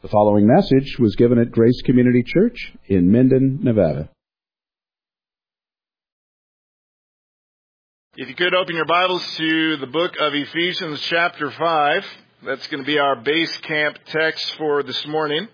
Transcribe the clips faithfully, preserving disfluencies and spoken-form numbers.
The following message was given at Grace Community Church in Minden, Nevada. If you could open your Bibles to the book of Ephesians chapter five. That's going to be our base camp text for this morning.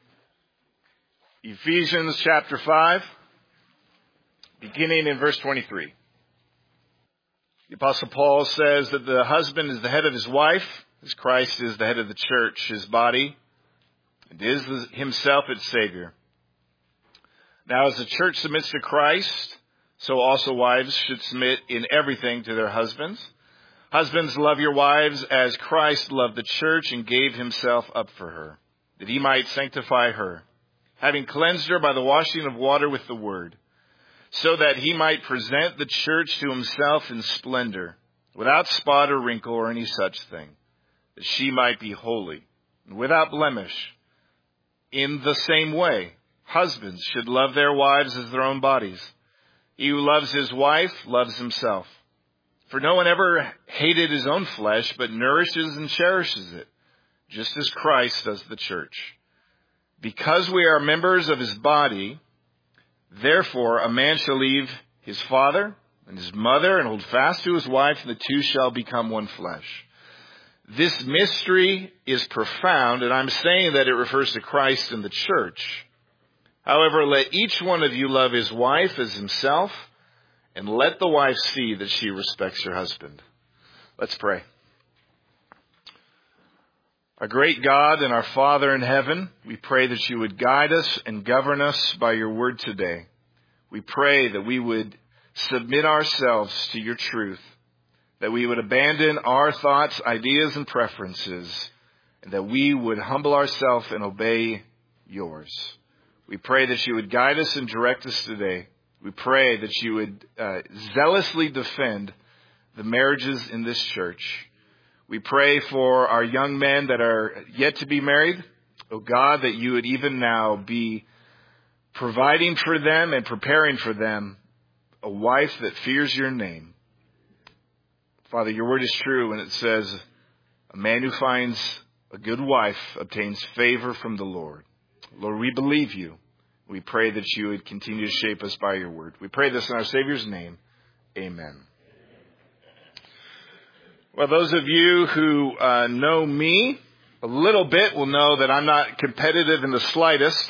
Ephesians chapter five, beginning in verse twenty-three. The Apostle Paul says that the husband is the head of his wife, as Christ is the head of the church, his body, and is himself its Savior. Now as the church submits to Christ, so also wives should submit in everything to their husbands. Husbands, love your wives as Christ loved the church and gave himself up for her, that he might sanctify her, having cleansed her by the washing of water with the word, so that he might present the church to himself in splendor, without spot or wrinkle or any such thing, that she might be holy and without blemish. In the same way, husbands should love their wives as their own bodies. He who loves his wife loves himself. For no one ever hated his own flesh, but nourishes and cherishes it, just as Christ does the church. Because we are members of his body, therefore a man shall leave his father and his mother and hold fast to his wife, and the two shall become one flesh. This mystery is profound, and I'm saying that it refers to Christ and the church. However, let each one of you love his wife as himself, and let the wife see that she respects her husband. Let's pray. Our great God and our Father in heaven, we pray that you would guide us and govern us by your word today. We pray that we would submit ourselves to your truth, that we would abandon our thoughts, ideas, and preferences, and that we would humble ourselves and obey yours. We pray that you would guide us and direct us today. We pray that you would uh, zealously defend the marriages in this church. We pray for our young men that are yet to be married. Oh God, that you would even now be providing for them and preparing for them a wife that fears your name. Father, your word is true when it says, a man who finds a good wife obtains favor from the Lord. Lord, we believe you. We pray that you would continue to shape us by your word. We pray this in our Savior's name. Amen. Well, those of you who uh, know me a little bit will know that I'm not competitive in the slightest.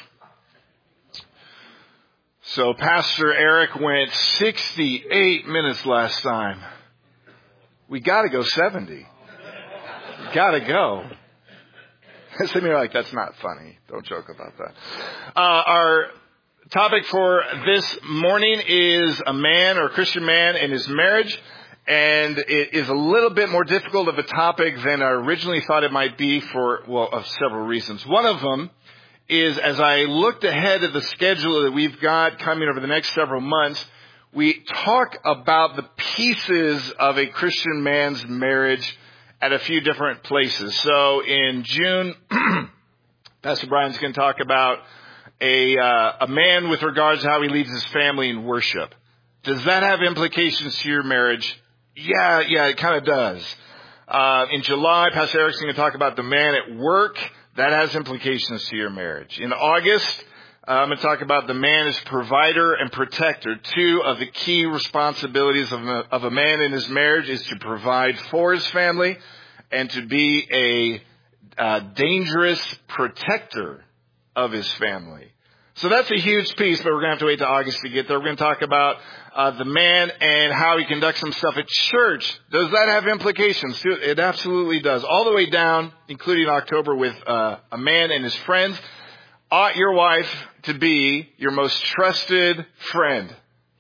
So Pastor Eric went sixty-eight minutes last time. We got to go seventy. Got to go. Some of you are like, that's not funny. Don't joke about that. Uh, our topic for this morning is a man or a Christian man and his marriage. And it is a little bit more difficult of a topic than I originally thought it might be for, well, of several reasons. One of them is as I looked ahead at the schedule that we've got coming over the next several months, we talk about the pieces of a Christian man's marriage at a few different places. So in June, Pastor Brian's going to talk about a uh, a man with regards to how he leads his family in worship. Does that have implications to your marriage? Yeah, yeah, it kind of does. Uh, in July, Pastor Eric's going to talk about the man at work. That has implications to your marriage. In August, uh, I'm going to talk about the man as provider and protector. Two of the key responsibilities of a, of a man in his marriage is to provide for his family and to be a uh, dangerous protector of his family. So that's a huge piece, but we're going to have to wait till August to get there. We're going to talk about uh, the man and how he conducts himself at church. Does that have implications? It absolutely does. All the way down, including October, with uh, a man and his friends. Ought your wife to be your most trusted friend?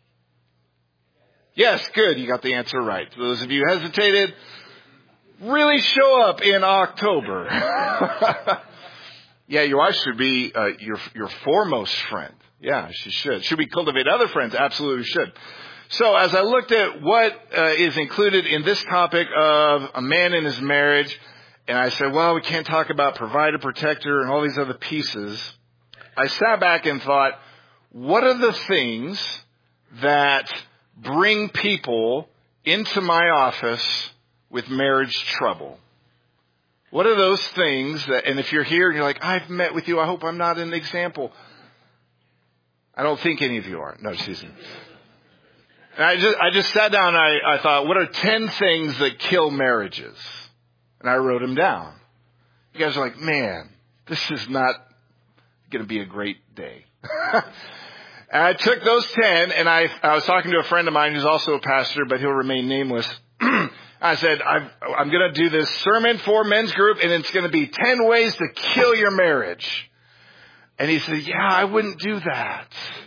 Yes, good. You got the answer right. For those of you who hesitated, really show up in October. Yeah, your wife should be uh, your your foremost friend. Yeah, she should. Should we cultivate other friends? Absolutely should. So as I looked at what uh, is included in this topic of a man in his marriage, and I said, well, we can't talk about provider, protector, and all these other pieces, I sat back and thought, what are the things that bring people into my office with marriage trouble? What are those things that, and if you're here and you're like, I've met with you, I hope I'm not an example. I don't think any of you are. No, excuse me. And I just, I just sat down and I, I thought, what are ten things that kill marriages? And I wrote them down. You guys are like, man, this is not going to be a great day. And I took those ten, and I, I was talking to a friend of mine who's also a pastor, but he'll remain nameless. I said, I've, I'm going to do this sermon for men's group, and it's going to be ten ways to kill your marriage. And he said, yeah, I wouldn't do that.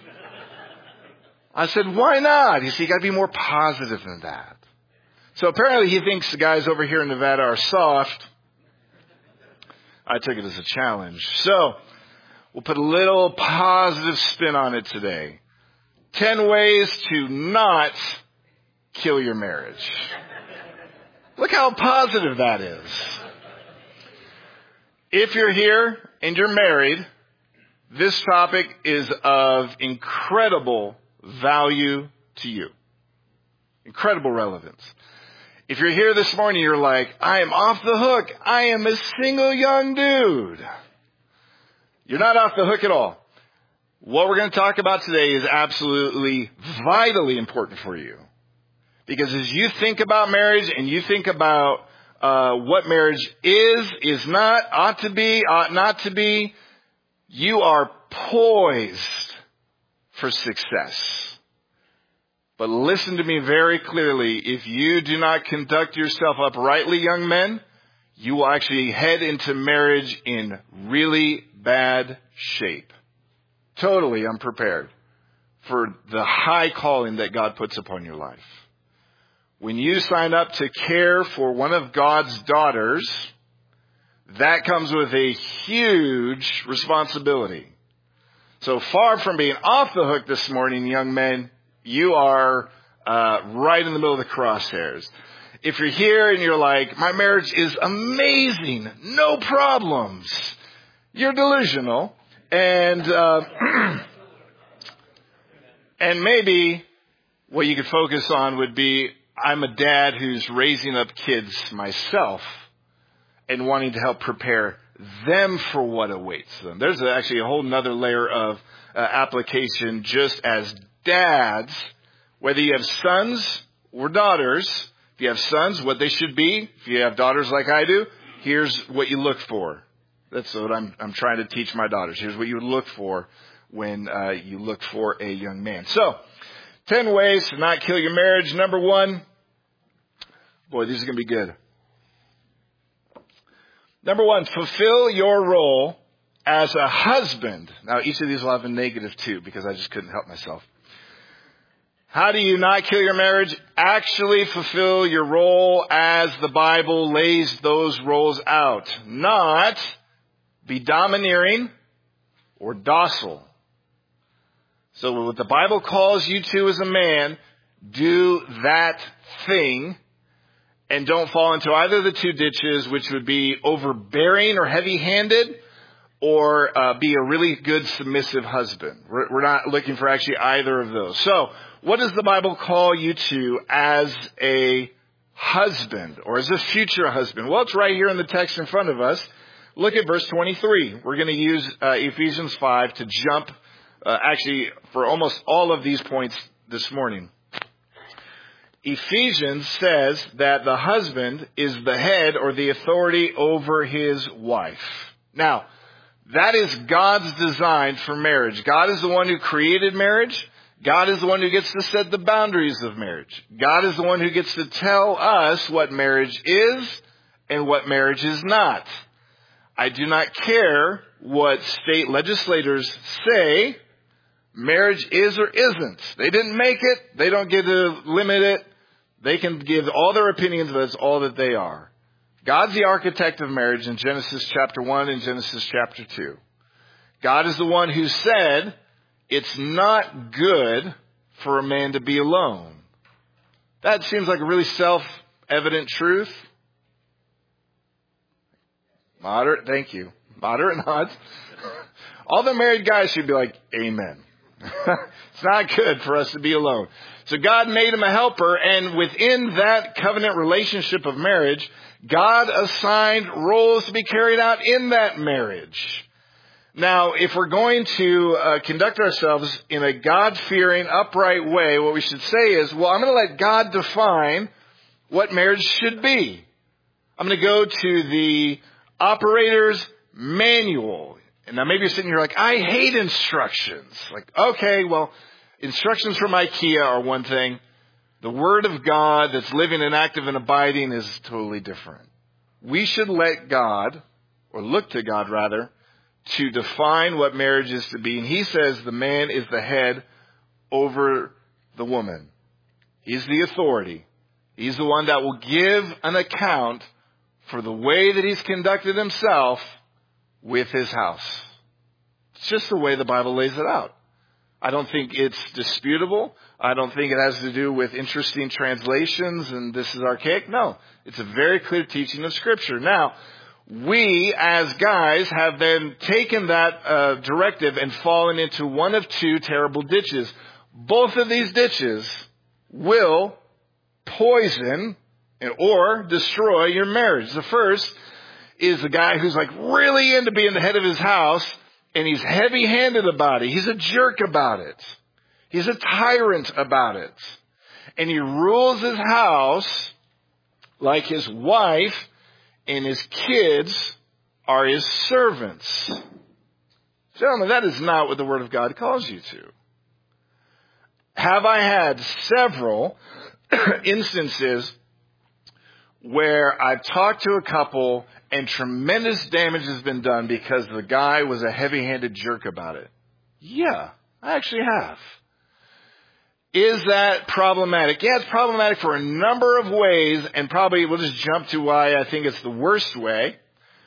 I said, why not? He said, you got to be more positive than that. So apparently he thinks the guys over here in Nevada are soft. I took it as a challenge. So we'll put a little positive spin on it today. Ten ways to not kill your marriage. Look how positive that is. If you're here and you're married, this topic is of incredible value to you. Incredible relevance. If you're here this morning, you're like, I am off the hook. I am a single young dude. You're not off the hook at all. What we're going to talk about today is absolutely vitally important for you. Because as you think about marriage and you think about uh, what marriage is, is not, ought to be, ought not to be, you are poised for success. But listen to me very clearly. If you do not conduct yourself uprightly, young men, you will actually head into marriage in really bad shape. Totally unprepared for the high calling that God puts upon your life. When you sign up to care for one of God's daughters, that comes with a huge responsibility. So far from being off the hook this morning, young men, you are uh, right in the middle of the crosshairs. If you're here and you're like, my marriage is amazing, no problems, you're delusional. And uh, and maybe what you could focus on would be, I'm a dad who's raising up kids myself and wanting to help prepare them for what awaits them. There's actually a whole nother layer of uh, application just as dads, whether you have sons or daughters. If you have sons, what they should be. If you have daughters like I do, here's what you look for. That's what I'm, I'm trying to teach my daughters. Here's what you would look for when uh, you look for a young man. So, ten ways to not kill your marriage. Number one. Boy, these are going to be good. Number one, fulfill your role as a husband. Now, each of these will have a negative too, because I just couldn't help myself. How do you not kill your marriage? Actually fulfill your role as the Bible lays those roles out. Not be domineering or docile. So what the Bible calls you to as a man, do that thing. And don't fall into either of the two ditches, which would be overbearing or heavy-handed, or uh, be a really good submissive husband. We're, we're not looking for actually either of those. So, what does the Bible call you to as a husband, or as a future husband? Well, it's right here in the text in front of us. Look at verse twenty-three. We're going to use uh, Ephesians five to jump, uh, actually, for almost all of these points this morning. Ephesians says that the husband is the head or the authority over his wife. Now, that is God's design for marriage. God is the one who created marriage. God is the one who gets to set the boundaries of marriage. God is the one who gets to tell us what marriage is and what marriage is not. I do not care what state legislators say marriage is or isn't. They didn't make it. They don't get to limit it. They can give all their opinions, but that's all that they are. God's the architect of marriage in Genesis chapter one and Genesis chapter two. God is the one who said it's not good for a man to be alone. That seems like a really self-evident truth. Moderate, thank you. Moderate nods. All the married guys should be like, amen. It's not good for us to be alone. So God made him a helper, and within that covenant relationship of marriage, God assigned roles to be carried out in that marriage. Now, if we're going to uh, conduct ourselves in a God-fearing, upright way, what we should say is, well, I'm going to let God define what marriage should be. I'm going to go to the operator's manual. And now maybe you're sitting here like, I hate instructions. Like, okay, well, instructions from IKEA are one thing. The Word of God that's living and active and abiding is totally different. We should let God, or look to God rather, to define what marriage is to be. And he says the man is the head over the woman. He's the authority. He's the one that will give an account for the way that he's conducted himself with his house. It's just the way the Bible lays it out. I don't think it's disputable. I don't think it has to do with interesting translations and this is archaic. No, it's a very clear teaching of Scripture. Now, we as guys have then taken that uh, directive and fallen into one of two terrible ditches. Both of these ditches will poison or destroy your marriage. The first is the guy who's like really into being the head of his house, and he's heavy-handed about it. He's a jerk about it. He's a tyrant about it. And he rules his house like his wife and his kids are his servants. Gentlemen, that is not what the Word of God calls you to. Have I had several instances where I've talked to a couple and tremendous damage has been done because the guy was a heavy-handed jerk about it? Yeah, I actually have. Is that problematic? Yeah, it's problematic for a number of ways, and probably we'll just jump to why I think it's the worst way.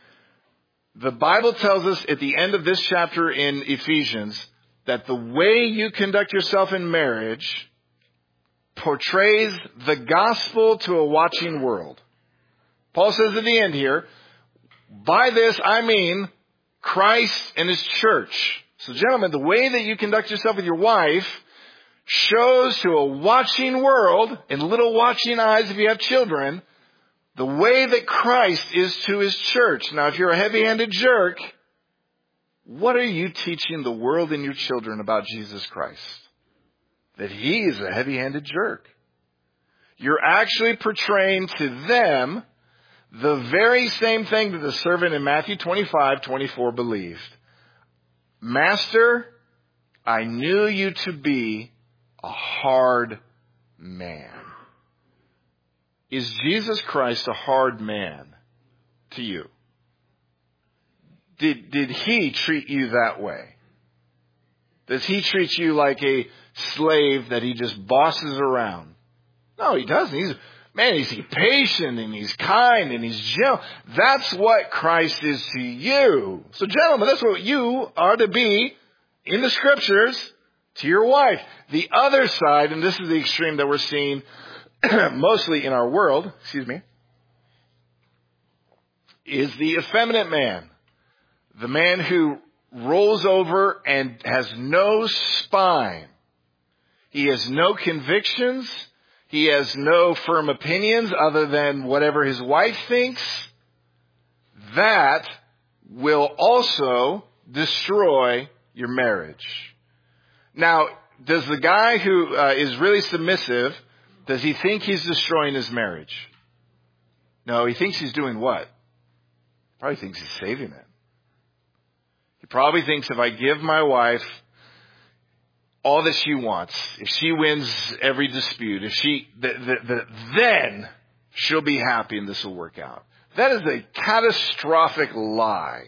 The Bible tells us at the end of this chapter in Ephesians that the way you conduct yourself in marriage portrays the gospel to a watching world. Paul says at the end here, by this I mean Christ and his church. So gentlemen, the way that you conduct yourself with your wife shows to a watching world and little watching eyes if you have children, the way that Christ is to his church. Now, if you're a heavy-handed jerk, what are you teaching the world and your children about Jesus Christ? That he is a heavy-handed jerk. You're actually portraying to them the very same thing that the servant in Matthew twenty-five twenty-four believed. Master, I knew you to be a hard man. Is Jesus Christ a hard man to you? Did, did he treat you that way? Does he treat you like a slave that he just bosses around? No, he doesn't. He's, man, he's patient and he's kind and he's gentle. That's what Christ is to you. So gentlemen, that's what you are to be in the Scriptures to your wife. The other side, and this is the extreme that we're seeing mostly in our world, excuse me, is the effeminate man. The man who rolls over and has no spine. He has no convictions. He has no firm opinions other than whatever his wife thinks. That will also destroy your marriage. Now, does the guy who uh, is really submissive, does he think he's destroying his marriage? No, he thinks he's doing what? Probably thinks he's saving it. He probably thinks if I give my wife all that she wants, if she wins every dispute, if she, the, the, the, then she'll be happy and this will work out. That is a catastrophic lie.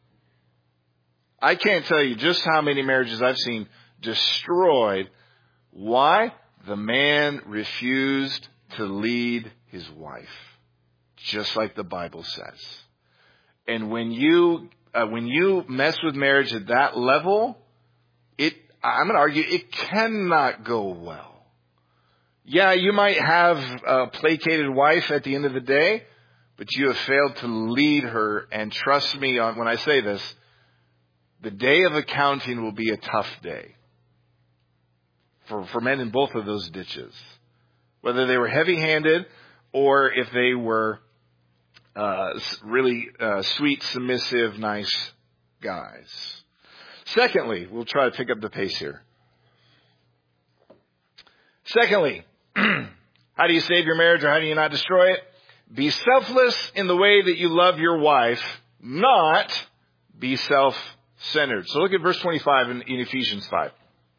I can't tell you just how many marriages I've seen destroyed. Why? The man refused to lead his wife, just like the Bible says. And when you uh, when you mess with marriage at that level, it I'm going to argue it cannot go well. Yeah, you might have a placated wife at the end of the day, but you have failed to lead her. And trust me on when I say this, the day of accounting will be a tough day for, for men in both of those ditches. Whether they were heavy-handed or if they were Uh, really uh, sweet, submissive, nice guys. Secondly, we'll try to pick up the pace here. Secondly, how do you save your marriage or how do you not destroy it? Be selfless in the way that you love your wife, not be self-centered. So look at verse twenty-five in, in Ephesians five.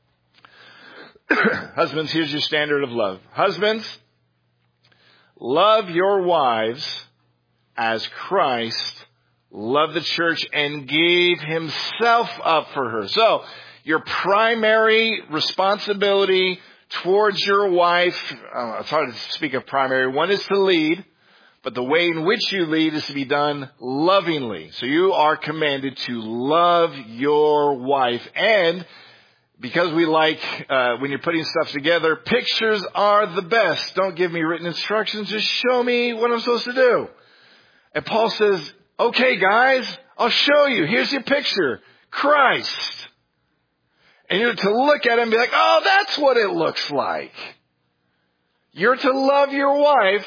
Husbands, here's your standard of love. Husbands, love your wives as Christ loved the church and gave himself up for her. So, your primary responsibility towards your wife, uh, it's hard to speak of primary, one is to lead, but the way in which you lead is to be done lovingly. So you are commanded to love your wife. And because we like, uh, when you're putting stuff together, pictures are the best. Don't give me written instructions, just show me what I'm supposed to do. And Paul says, okay, guys, I'll show you. Here's your picture. Christ. And you're to look at it and be like, oh, that's what it looks like. You're to love your wife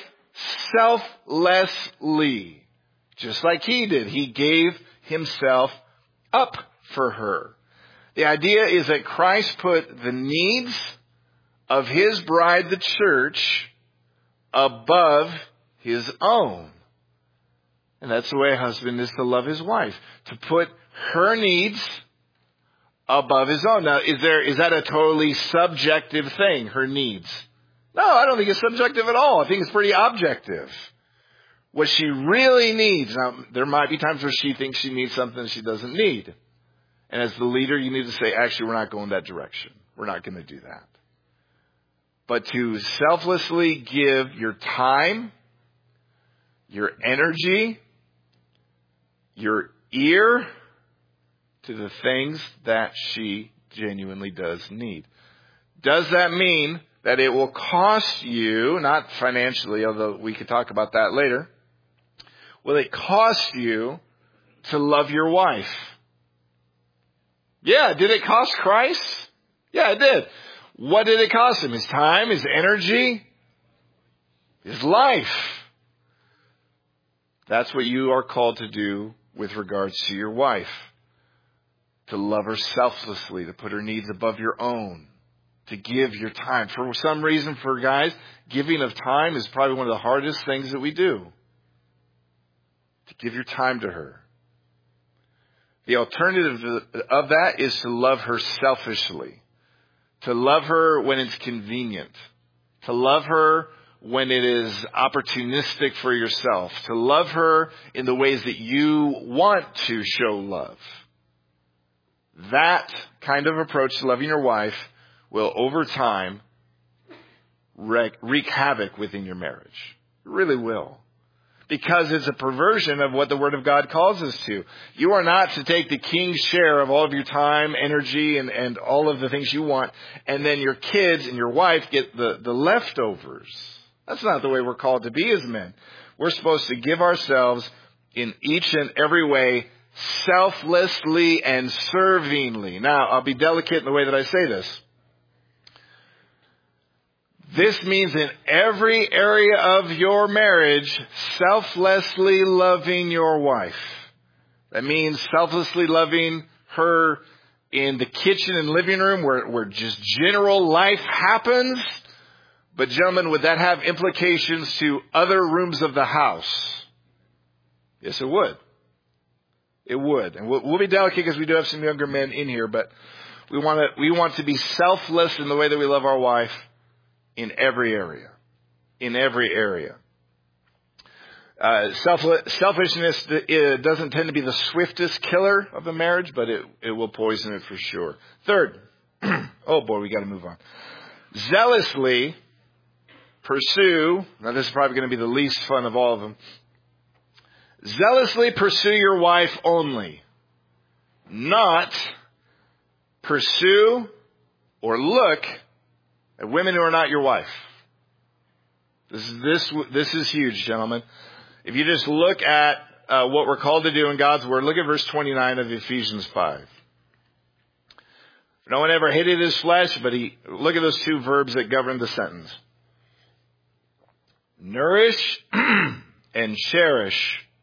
selflessly. Just like he did. He gave himself up for her. The idea is that Christ put the needs of his bride, the church, above his own. And that's the way a husband is to love his wife. To put her needs above his own. Now, is there, is that a totally subjective thing, her needs? No, I don't think it's subjective at all. I think it's pretty objective. What she really needs. Now, there might be times where she thinks she needs something she doesn't need. And as the leader, you need to say, actually, we're not going that direction. We're not going to do that. But to selflessly give your time, your energy, your ear to the things that she genuinely does need. Does that mean that it will cost you, not financially, although we could talk about that later, will it cost you to love your wife? Yeah, did it cost Christ? Yeah, it did. What did it cost him? His time, his energy, his life. That's what you are called to do with regards to your wife. To love her selflessly, to put her needs above your own, to give your time. For some reason, for guys, giving of time is probably one of the hardest things that we do. To give your time to her. The alternative of that is to love her selfishly. To love her when it's convenient. To love her when it is opportunistic for yourself. To love her in the ways that you want to show love. That kind of approach to loving your wife will, over time, wreak, wreak havoc within your marriage. It really will. Because it's a perversion of what the Word of God calls us to. You are not to take the king's share of all of your time, energy, and, and all of the things you want, and then your kids and your wife get the, the leftovers. That's not the way we're called to be as men. We're supposed to give ourselves in each and every way, selflessly and servingly. Now, I'll be delicate in the way that I say this. This means in every area of your marriage, selflessly loving your wife. That means selflessly loving her in the kitchen and living room where, where just general life happens. But gentlemen, would that have implications to other rooms of the house? Yes, it would. It would. And we'll, we'll be delicate because we do have some younger men in here, but we want to, we want to be selfless in the way that we love our wife. In every area. In every area. Uh, self, selfishness it doesn't tend to be the swiftest killer of a marriage, but it, it will poison it for sure. Third. Oh boy, we got to move on. Zealously pursue. Now this is probably going to be the least fun of all of them. Zealously pursue your wife only. Not pursue or look at women who are not your wife. This is this this is huge, gentlemen. If you just look at uh, what we're called to do in God's Word, look at verse twenty-nine of Ephesians five. No one ever hated his flesh, but he look at those two verbs that govern the sentence. Nourish and cherish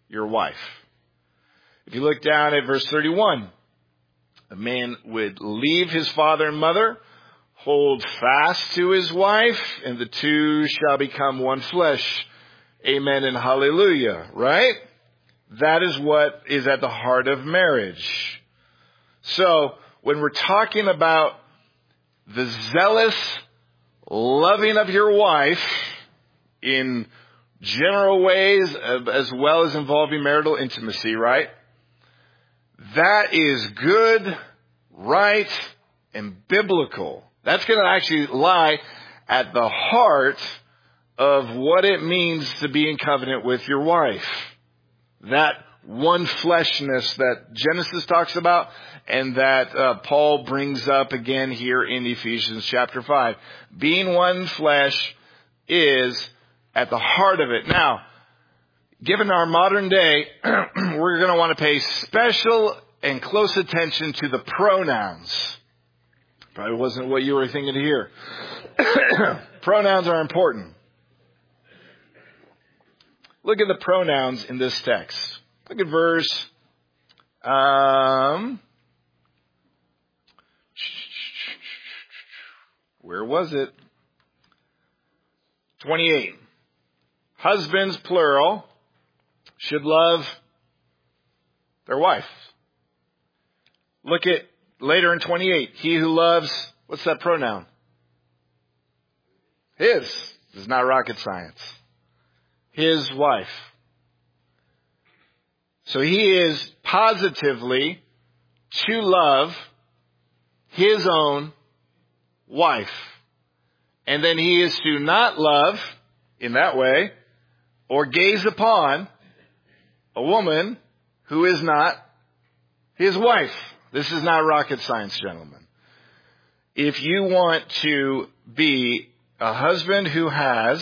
your wife. If you look down at verse thirty-one, a man would leave his father and mother, hold fast to his wife, and the two shall become one flesh. Amen and hallelujah, right? That is what is at the heart of marriage. So, when we're talking about the zealous loving of your wife in general ways, as well as involving marital intimacy, right? That is good, right, and biblical. That's going to actually lie at the heart of what it means to be in covenant with your wife. That one fleshness that Genesis talks about and that uh, Paul brings up again here in Ephesians chapter five. Being one flesh is at the heart of it. Now, given our modern day, we're going to want to pay special and close attention to the pronouns. Probably wasn't what you were thinking to hear. Pronouns are important. Look at the pronouns in this text. Look at verse um, where was it? twenty-eight. Husbands, plural, should love their wife. Look at later in twenty-eight. He who loves, what's that pronoun? His. This is not rocket science. His wife. So he is positively to love his own wife. And then he is to not love, in that way, or gaze upon a woman who is not his wife. This is not rocket science, gentlemen. If you want to be a husband who has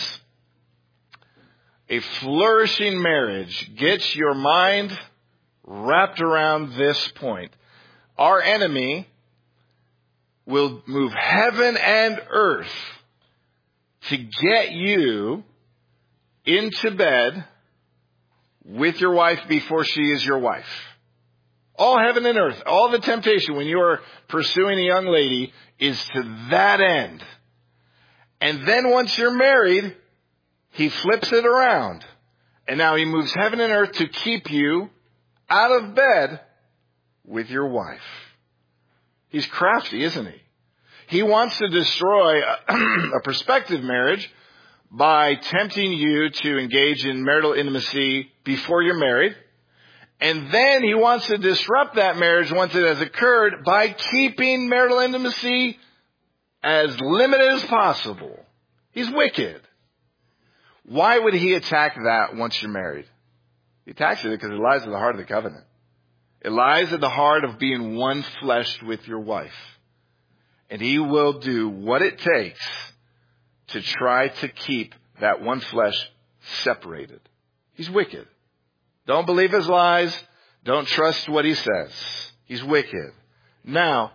a flourishing marriage, get your mind wrapped around this point. Our enemy will move heaven and earth to get you into bed with your wife before she is your wife. All heaven and earth, all the temptation when you are pursuing a young lady is to that end. And then once you're married, he flips it around. And now he moves heaven and earth to keep you out of bed with your wife. He's crafty, isn't he? He wants to destroy a, a prospective marriage by tempting you to engage in marital intimacy before you're married. And then he wants to disrupt that marriage once it has occurred by keeping marital intimacy as limited as possible. He's wicked. Why would he attack that once you're married? He attacks it because it lies at the heart of the covenant. It lies at the heart of being one flesh with your wife. And he will do what it takes to try to keep that one flesh separated. He's wicked. Don't believe his lies. Don't trust what he says. He's wicked. Now,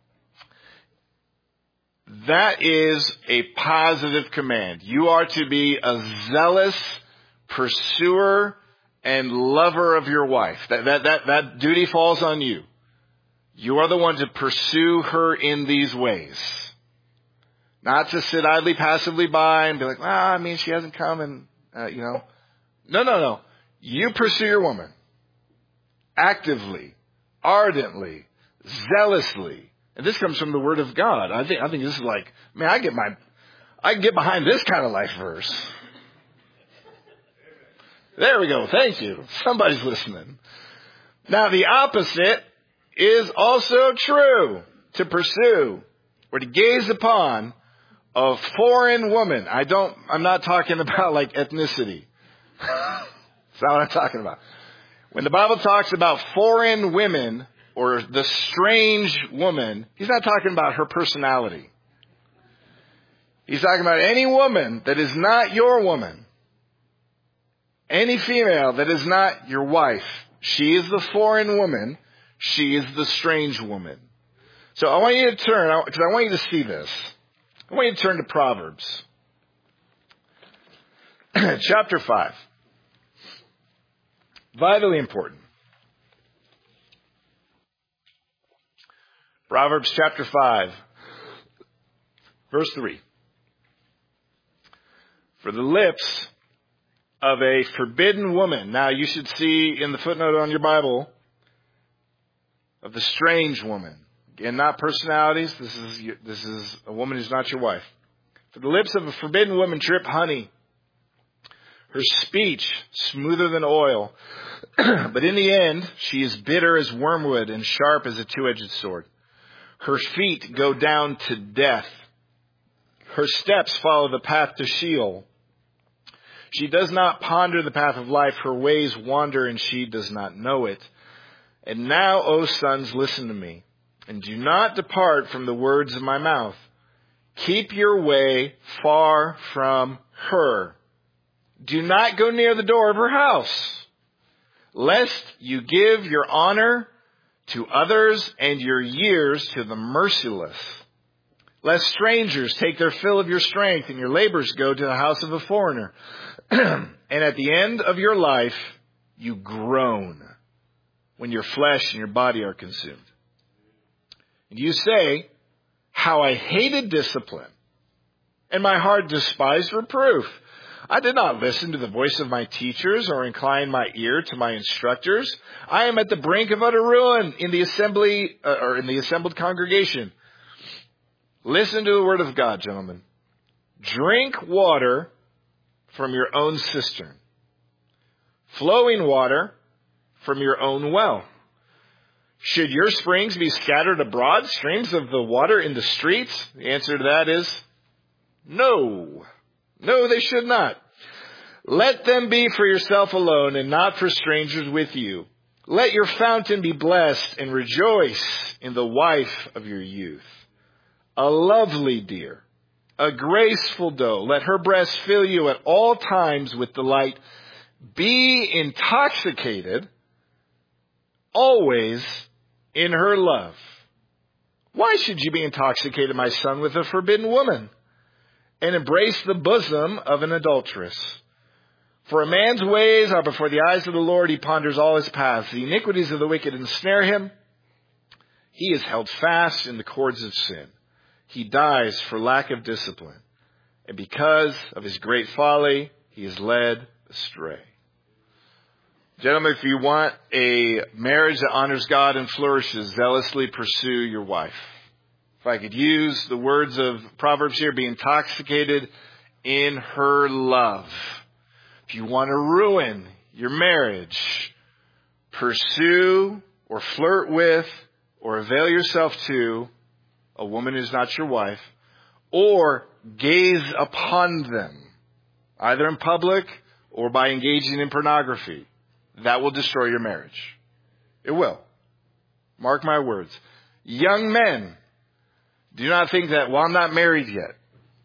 that is a positive command. You are to be a zealous pursuer and lover of your wife. That, that, that, that duty falls on you. You are the one to pursue her in these ways. Not to sit idly, passively by and be like, ah, I mean, she hasn't come and, uh, you know. No, no, no. You pursue your woman. Actively, ardently, zealously. And this comes from the Word of God. I think, I think this is like, man, I get my, I can get behind this kind of life verse. There we go. Thank you. Somebody's listening. Now, the opposite is also true. To pursue or to gaze upon a foreign woman. I don't, I'm not talking about like ethnicity. That's not what I'm talking about. When the Bible talks about foreign women or the strange woman, he's not talking about her personality. He's talking about any woman that is not your woman. Any female that is not your wife. She is the foreign woman. She is the strange woman. So I want you to turn, because I want you to see this. I want you to turn to Proverbs. Chapter five. Vitally important. Proverbs chapter five, verse three. For the lips of a forbidden woman. Now you should see in the footnote on your Bible of the strange woman. Again, not personalities. This is, this is a woman who's not your wife. For the lips of a forbidden woman drip honey. Her speech smoother than oil. But in the end, she is bitter as wormwood and sharp as a two-edged sword. Her feet go down to death. Her steps follow the path to Sheol. She does not ponder the path of life. Her ways wander and she does not know it. And now, O sons, listen to me, and do not depart from the words of my mouth. Keep your way far from her. Do not go near the door of her house, lest you give your honor to others and your years to the merciless. Lest strangers take their fill of your strength and your labors go to the house of a foreigner. And at the end of your life, you groan when your flesh and your body are consumed. And you say, how I hated discipline, and my heart despised reproof. I did not listen to the voice of my teachers or incline my ear to my instructors. I am at the brink of utter ruin in the assembly, uh, or in the assembled congregation. Listen to the word of God, gentlemen. Drink water from your own cistern, flowing water from your own well. Should your springs be scattered abroad, streams of the water in the streets? The answer to that is no. No, they should not. Let them be for yourself alone and not for strangers with you. Let your fountain be blessed and rejoice in the wife of your youth. A lovely deer, a graceful doe. Let her breast fill you at all times with delight. Be intoxicated always in her love. Why should you be intoxicated, my son, with a forbidden woman, and embrace the bosom of an adulteress? For a man's ways are before the eyes of the Lord. He ponders all his paths. The iniquities of the wicked ensnare him. He is held fast in the cords of sin. He dies for lack of discipline. And because of his great folly, he is led astray. Gentlemen, if you want a marriage that honors God and flourishes, zealously pursue your wife. If I could use the words of Proverbs here, be intoxicated in her love. If you want to ruin your marriage, pursue or flirt with or avail yourself to a woman who's not your wife, or gaze upon them, either in public or by engaging in pornography. That will destroy your marriage. It will. Mark my words. Young men, do not think that while I'm not married yet,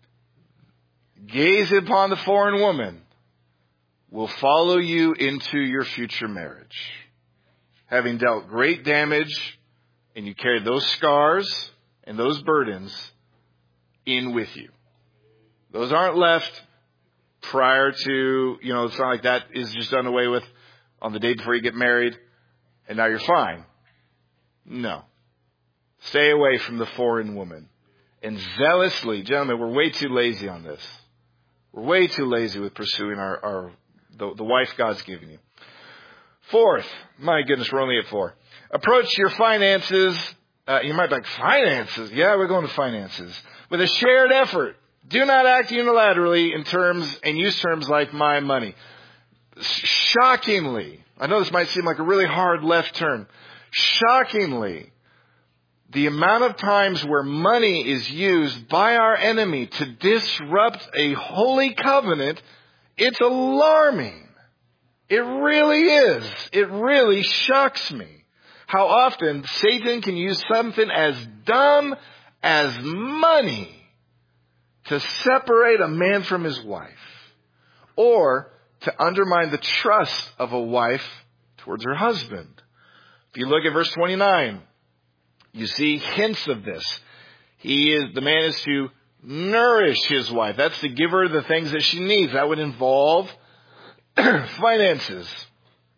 gaze upon the foreign woman will follow you into your future marriage. Having dealt great damage, and you carry those scars and those burdens in with you. Those aren't left prior to, you know, it's not like that is just done away with on the day before you get married, and now you're fine. No. Stay away from the foreign woman. And zealously, gentlemen, we're way too lazy on this. We're way too lazy with pursuing our, our the, the wife God's given you. Fourth, my goodness, we're only at four. Approach your finances. Uh, you might be like, finances? Yeah, we're going to finances. With a shared effort. Do not act unilaterally in terms and use terms like my money. Shockingly, I know this might seem like a really hard left turn. Shockingly, the amount of times where money is used by our enemy to disrupt a holy covenant, it's alarming. It really is. It really shocks me how often Satan can use something as dumb as money to separate a man from his wife, or to undermine the trust of a wife towards her husband. If you look at verse twenty-nine, you see hints of this. He is, the man is to nourish his wife. That's to give her the things that she needs. That would involve finances.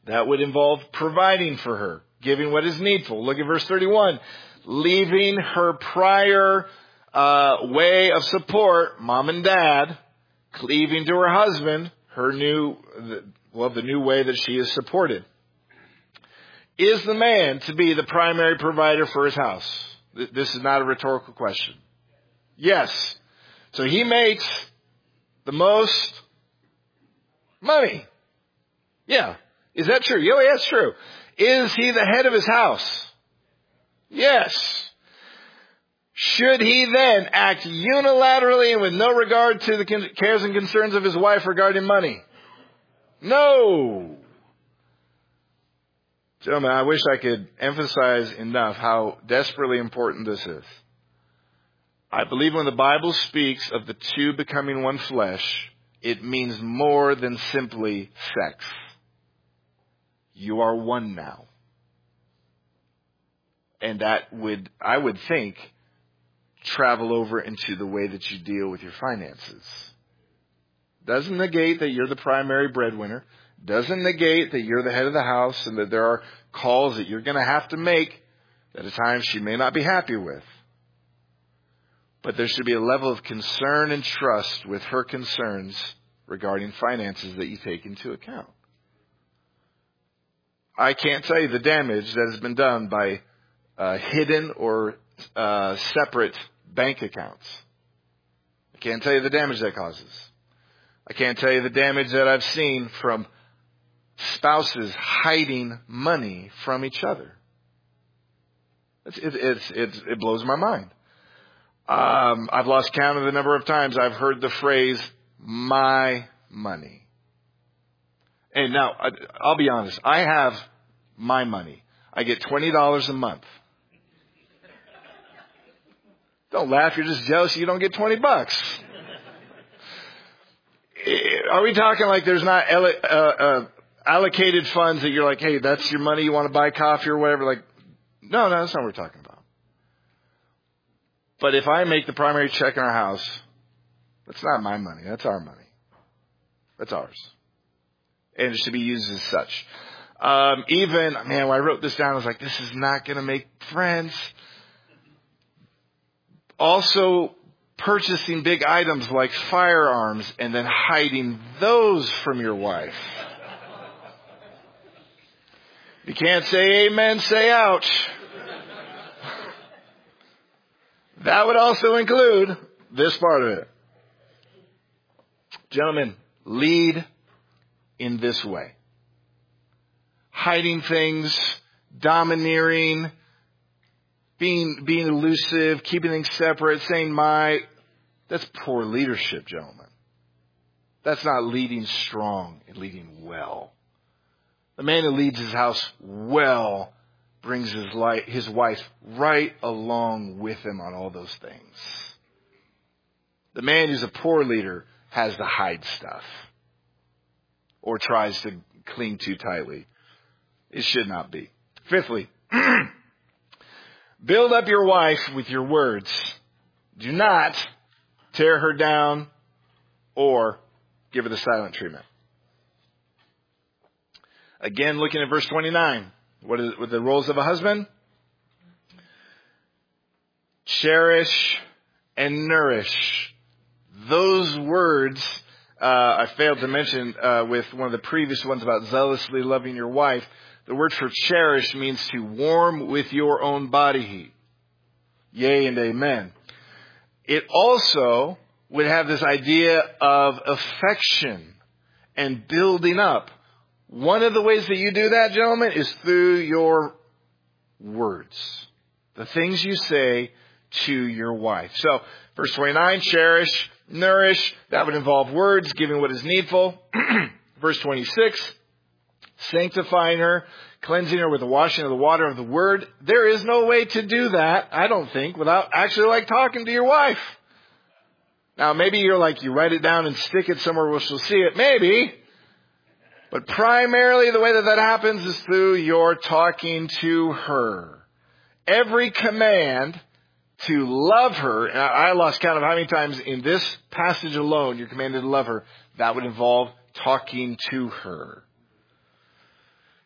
That would involve providing for her, giving what is needful. Look at verse thirty-one. Leaving her prior uh, way of support, mom and dad, cleaving to her husband, her new, well, the new way that she is supported. Is the man to be the primary provider for his house? This is not a rhetorical question. Yes. So he makes the most money. Yeah. Is that true? Yeah, that's true. Is he the head of his house? Yes. Should he then act unilaterally and with no regard to the cares and concerns of his wife regarding money? No. Gentlemen, I wish I could emphasize enough how desperately important this is. I believe when the Bible speaks of the two becoming one flesh, it means more than simply sex. You are one now. And that would, I would think, travel over into the way that you deal with your finances. Doesn't negate that you're the primary breadwinner. Doesn't negate that you're the head of the house and that there are calls that you're going to have to make that at times she may not be happy with. But there should be a level of concern and trust with her concerns regarding finances that you take into account. I can't tell you the damage that has been done by uh, hidden or uh, separate bank accounts. I can't tell you the damage that causes. I can't tell you the damage that I've seen from spouses hiding money from each other. It's, it, it's, it's, it blows my mind. Um, I've lost count of the number of times I've heard the phrase, my money. And now, I, I'll be honest, I have my money. I get twenty dollars a month. Don't laugh, you're just jealous you don't get twenty bucks. Are we talking like there's not uh, uh, allocated funds that you're like, hey, that's your money, you want to buy coffee or whatever? Like, no, no, that's not what we're talking about. But if I make the primary check in our house, that's not my money. That's our money. That's ours. And it should be used as such. Um, even, man, when I wrote this down, I was like, this is not going to make friends. Also, purchasing big items like firearms and then hiding those from your wife. If you can't say amen, say ouch. That would also include this part of it. Gentlemen, lead in this way. Hiding things, domineering, being, being elusive, keeping things separate, saying my, that's poor leadership, gentlemen. That's not leading strong and leading well. The man who leads his house well brings his life, his wife right along with him on all those things. The man who's a poor leader has to hide stuff or tries to cling too tightly. It should not be. Fifthly, build up your wife with your words. Do not tear her down or give her the silent treatment. Again, looking at verse twenty-nine. What is what the roles of a husband? Cherish and nourish. Those words uh, I failed to mention uh, with one of the previous ones about zealously loving your wife. The word for cherish means to warm with your own body heat. Yea and amen. It also would have this idea of affection and building up. One of the ways that you do that, gentlemen, is through your words. The things you say to your wife. So, verse twenty-nine, cherish, nourish. That would involve words, giving what is needful. Verse twenty-six, sanctifying her, cleansing her with the washing of the water of the word. There is no way to do that, I don't think, without actually like talking to your wife. Now, maybe you're like, you write it down and stick it somewhere where she'll see it. Maybe. But primarily the way that that happens is through your talking to her. Every command to love her, and I lost count of how many times in this passage alone you're commanded to love her, that would involve talking to her.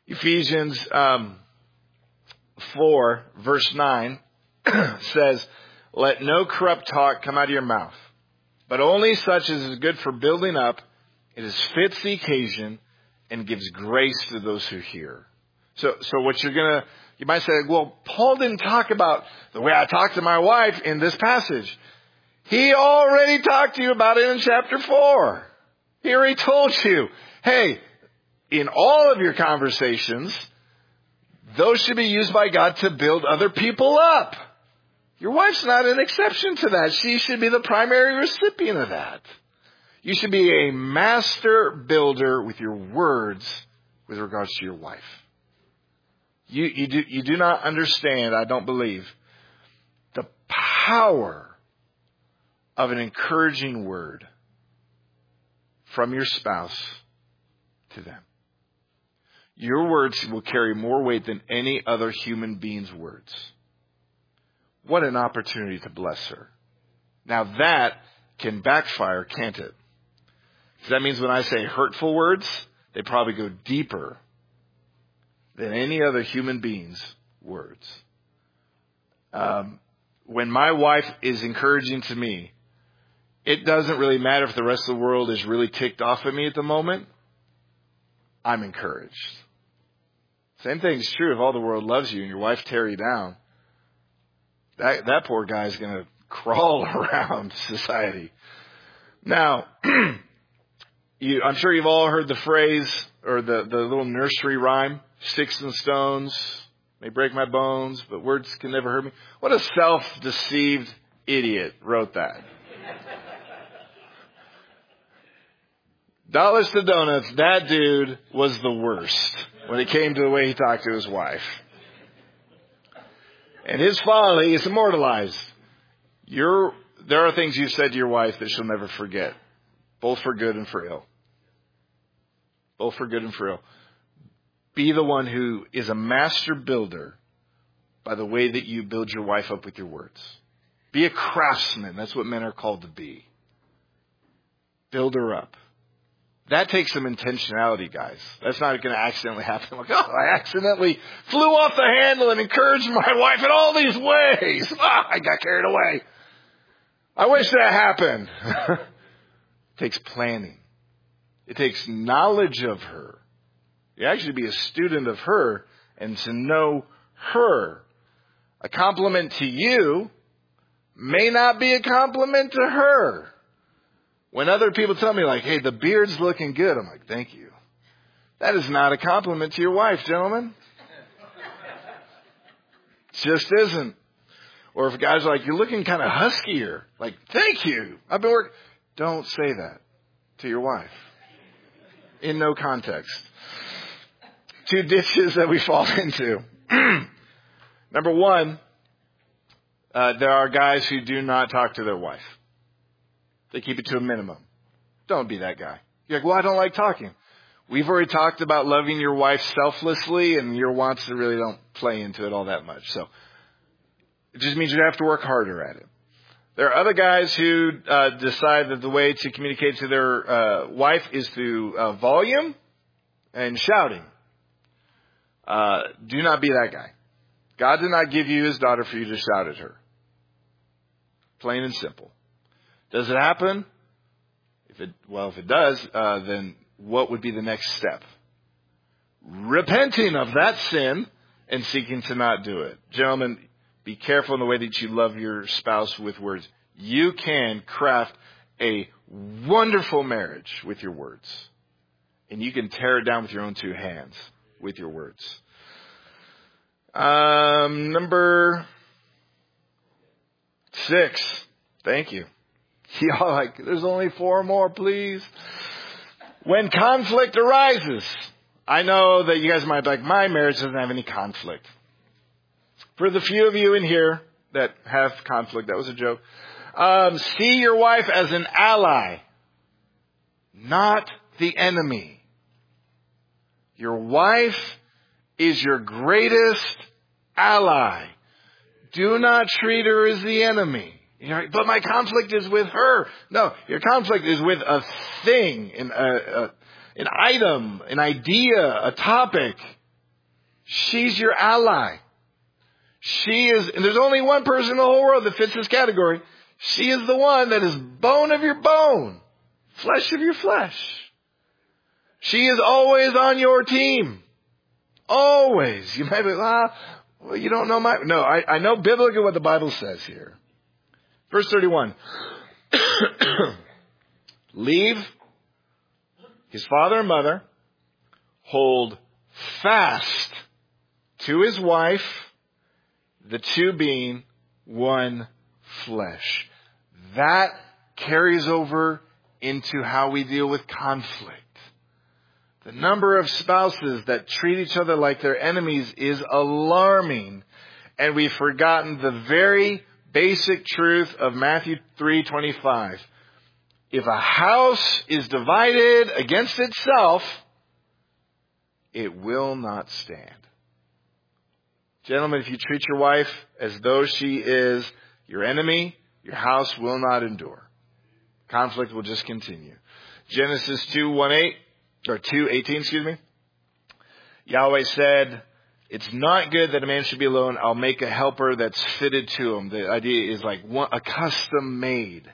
Ephesians um, four, verse nine says, "Let no corrupt talk come out of your mouth, but only such as is good for building up. It is fits the occasion and gives grace to those who hear." So, so what you're gonna, you might say, well, Paul didn't talk about the way I talk to my wife in this passage. He already talked to you about it in chapter four. He already told you, hey, in all of your conversations, those should be used by God to build other people up. Your wife's not an exception to that. She should be the primary recipient of that. You should be a master builder with your words with regards to your wife. You, you, do, you do not understand, I don't believe, the power of an encouraging word from your spouse to them. Your words will carry more weight than any other human being's words. What an opportunity to bless her. Now that can backfire, can't it? Because that means when I say hurtful words, they probably go deeper than any other human being's words. Um, when my wife is encouraging to me, it doesn't really matter if the rest of the world is really ticked off at me at the moment. I'm encouraged. Same thing is true if all the world loves you and your wife tear you down. That, that poor guy is going to crawl around society. Now, you, I'm sure you've all heard the phrase or the, the little nursery rhyme, sticks and stones may break my bones, but words can never hurt me. What a self-deceived idiot wrote that. Dollars to donuts, that dude was the worst when it came to the way he talked to his wife. And his folly is immortalized. You're, there are things you've said to your wife that she'll never forget, both for good and for ill. Both for good and for ill. Be the one who is a master builder by the way that you build your wife up with your words. Be a craftsman. That's what men are called to be. Build her up. That takes some intentionality, guys. That's not going to accidentally happen. Like, oh, I accidentally flew off the handle and encouraged my wife in all these ways. Ah, I got carried away. I wish that happened. It takes planning. It takes knowledge of her. You actually be a student of her and to know her. A compliment to you may not be a compliment to her. When other people tell me like, hey, the beard's looking good, I'm like, thank you. That is not a compliment to your wife, gentlemen. It just isn't. Or if a guy's like, you're looking kind of huskier, like, thank you. I've been working. Don't say that to your wife. In no context. Two ditches that we fall into. Number one, uh, there are guys who do not talk to their wife. They keep it to a minimum. Don't be that guy. You're like, well, I don't like talking. We've already talked about loving your wife selflessly, and your wants really don't play into it all that much. So it just means you have to work harder at it. There are other guys who uh, decide that the way to communicate to their uh, wife is through uh, volume and shouting. Uh, do not be that guy. God did not give you his daughter for you to shout at her. Plain and simple. Does it happen? If it, well, if it does, uh, then what would be the next step? Repenting of that sin and seeking to not do it. Gentlemen, be careful in the way that you love your spouse with words. You can craft a wonderful marriage with your words. And you can tear it down with your own two hands with your words. Um, number six. Thank you. Y'all like, there's only four more, please. When conflict arises, I know that you guys might be like, my marriage doesn't have any conflict. For the few of you in here that have conflict, that was a joke. Um, see your wife as an ally, not the enemy. Your wife is your greatest ally. Do not treat her as the enemy. You're like, but my conflict is with her. No, your conflict is with a thing, an, a, a, an item, an idea, a topic. She's your ally. She is, and there's only one person in the whole world that fits this category. She is the one that is bone of your bone, flesh of your flesh. She is always on your team. Always. You might be, ah, well, you don't know my, no, I, I know biblically what the Bible says here. Verse thirty-one. Leave his father and mother, hold fast to his wife, the two being one flesh. That carries over into how we deal with conflict. The number of spouses that treat each other like their enemies is alarming, and we've forgotten the very basic truth of Matthew three twenty-five. If a house is divided against itself, it will not stand. Gentlemen, if you treat your wife as though she is your enemy, your house will not endure. Conflict will just continue. Genesis two one eight, or two eighteen, excuse me. Yahweh said, it's not good that a man should be alone. I'll make a helper that's fitted to him. The idea is like one, a custom-made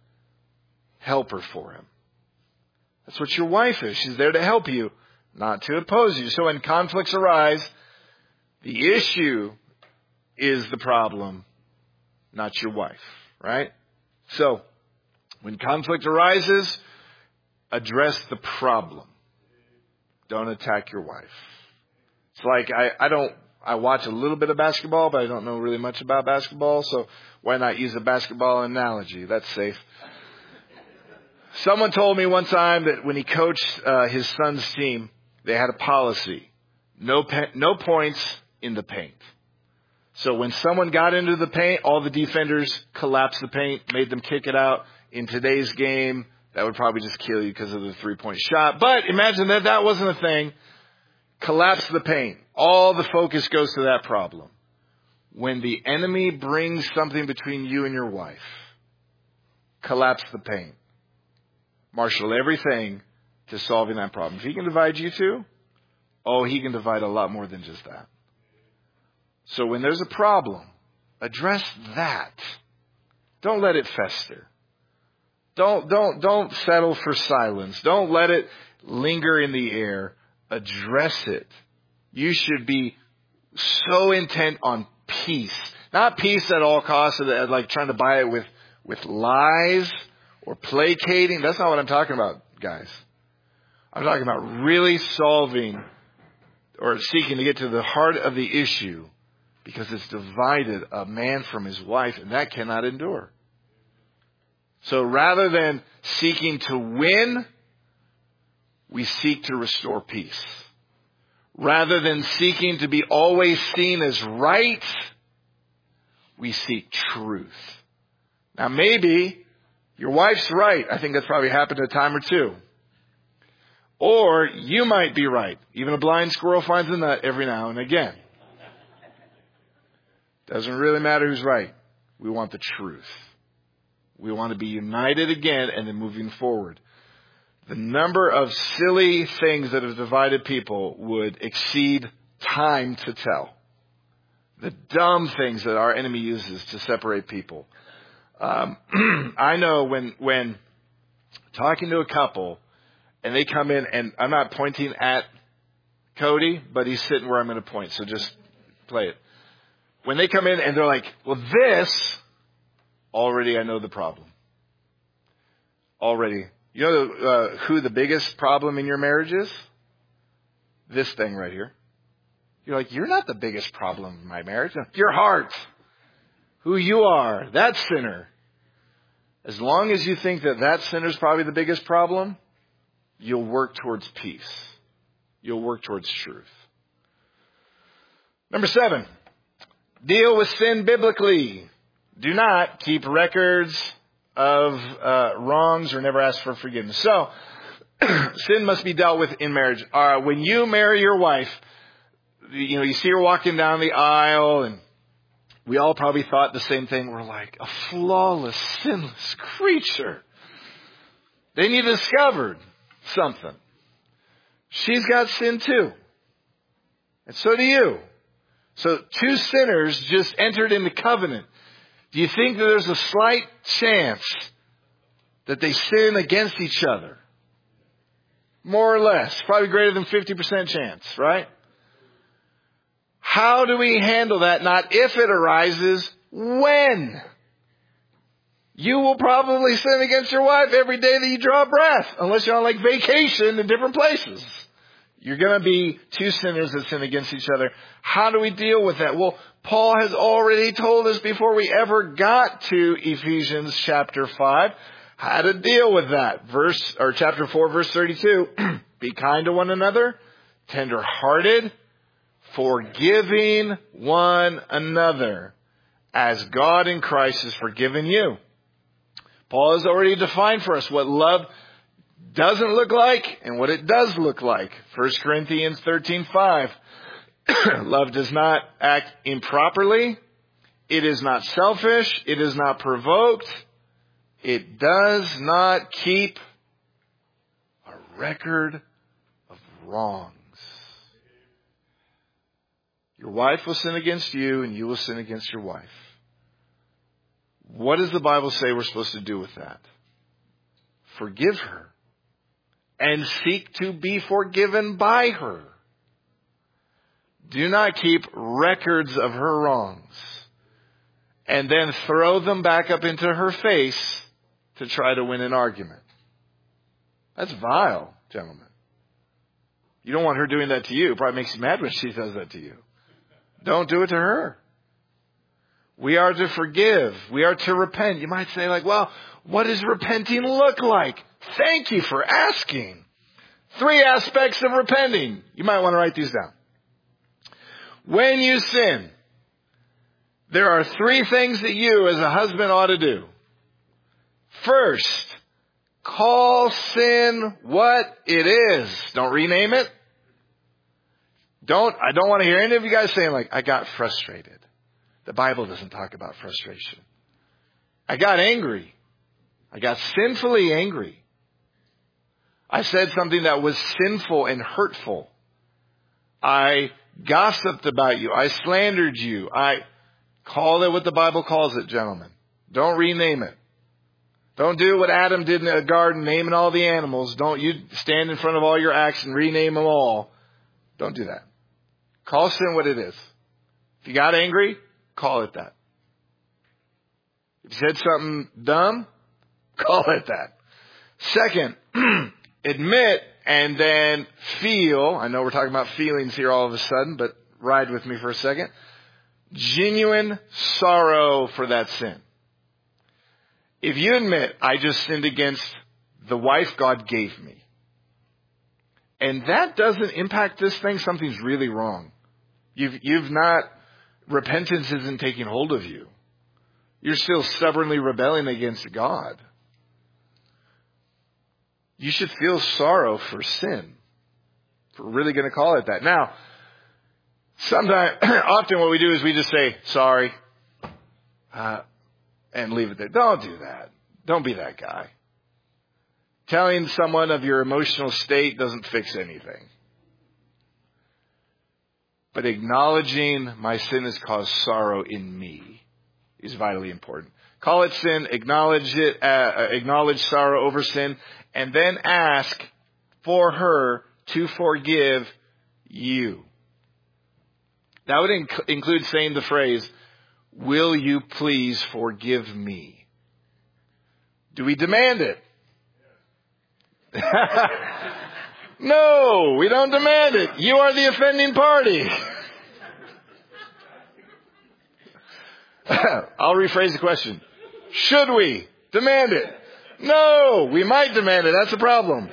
helper for him. That's what your wife is. She's there to help you, not to oppose you. So when conflicts arise, the issue is the problem, not your wife, right? So when conflict arises, address the problem. Don't attack your wife. It's like, I, I don't, I watch a little bit of basketball, but I don't know really much about basketball, so why not use a basketball analogy? That's safe. Someone told me one time that when he coached uh, his son's team, they had a policy. No, pe- no points in the paint. So when someone got into the paint, all the defenders collapsed the paint, made them kick it out. In today's game, that would probably just kill you because of the three-point shot. But imagine that that wasn't a thing. Collapse the paint. All the focus goes to that problem. When the enemy brings something between you and your wife, collapse the paint. Marshal everything to solving that problem. If he can divide you two, oh, he can divide a lot more than just that. So when there's a problem, address that. Don't let it fester. Don't, don't, don't settle for silence. Don't let it linger in the air. Address it. You should be so intent on peace. Not peace at all costs, like trying to buy it with, with lies or placating. That's not what I'm talking about, guys. I'm talking about really solving or seeking to get to the heart of the issue, because it's divided a man from his wife, and that cannot endure. So rather than seeking to win, we seek to restore peace. Rather than seeking to be always seen as right, we seek truth. Now maybe your wife's right. I think that's probably happened a time or two. Or you might be right. Even a blind squirrel finds a nut every now and again. Doesn't really matter who's right. We want the truth. We want to be united again and then moving forward. The number of silly things that have divided people would exceed time to tell. The dumb things that our enemy uses to separate people. Um, I know when when talking to a couple and they come in, and I'm not pointing at Cody, but he's sitting where I'm going to point, so just play it. When they come in and they're like, well, this, already I know the problem. Already. You know uh, who the biggest problem in your marriage is? This thing right here. You're like, you're not the biggest problem in my marriage. No, your heart. Who you are. That sinner. As long as you think that that sinner is probably the biggest problem, you'll work towards peace. You'll work towards truth. Number seven. Deal with sin biblically. Do not keep records of uh, wrongs or never ask for forgiveness. So, sin must be dealt with in marriage. Uh, when you marry your wife, you know, you see her walking down the aisle, and we all probably thought the same thing. We're like, a flawless, sinless creature. Then you discovered something. She's got sin too. And so do you. So two sinners just entered into covenant. Do you think that there's a slight chance that they sin against each other? More or less. Probably greater than fifty percent chance, right? How do we handle that? Not if it arises, when? You will probably sin against your wife every day that you draw a breath, unless you're on like vacation in different places. You're going to be two sinners that sin against each other. How do we deal with that? Well, Paul has already told us before we ever got to Ephesians chapter five how to deal with that. Verse or chapter four, verse thirty-two. Be kind to one another, tender-hearted, forgiving one another, as God in Christ has forgiven you. Paul has already defined for us what love doesn't look like and what it does look like. First Corinthians thirteen five. Love does not act improperly. It is not selfish. It is not provoked. It does not keep a record of wrongs. Your wife will sin against you and you will sin against your wife. What does the Bible say we're supposed to do with that? Forgive her and seek to be forgiven by her. Do not keep records of her wrongs and then throw them back up into her face to try to win an argument. That's vile, gentlemen. You don't want her doing that to you. It probably makes you mad when she does that to you. Don't do it to her. We are to forgive. We are to repent. You might say like, well, what does repenting look like? Thank you for asking. Three aspects of repenting. You might want to write these down. When you sin, there are three things that you as a husband ought to do. First, call sin what it is. Don't rename it. Don't, I don't want to hear any of you guys saying like, I got frustrated. The Bible doesn't talk about frustration. I got angry. I got sinfully angry. I said something that was sinful and hurtful. I gossiped about you. I slandered you. I call it what the Bible calls it, gentlemen. Don't rename it. Don't do what Adam did in the garden, naming all the animals. Don't you stand in front of all your acts and rename them all. Don't do that. Call sin what it is. If you got angry, call it that. If you said something dumb, call it that. Second, admit and then feel. I know we're talking about feelings here all of a sudden, but ride with me for a second. Genuine sorrow for that sin. If you admit, I just sinned against the wife God gave me, and that doesn't impact this thing, something's really wrong. You've, you've not, repentance isn't taking hold of you. You're still stubbornly rebelling against God. You should feel sorrow for sin. If we're really going to call it that. Now, sometimes, often what we do is we just say, sorry, uh, and leave it there. Don't do that. Don't be that guy. Telling someone of your emotional state doesn't fix anything. But acknowledging my sin has caused sorrow in me is vitally important. Call it sin, acknowledge it, uh, acknowledge sorrow over sin, and then ask for her to forgive you. That would inc- include saying the phrase, will you please forgive me? Do we demand it? No, we don't demand it. You are the offending party. I'll rephrase the question. Should we demand it? No, we might demand it. That's the problem.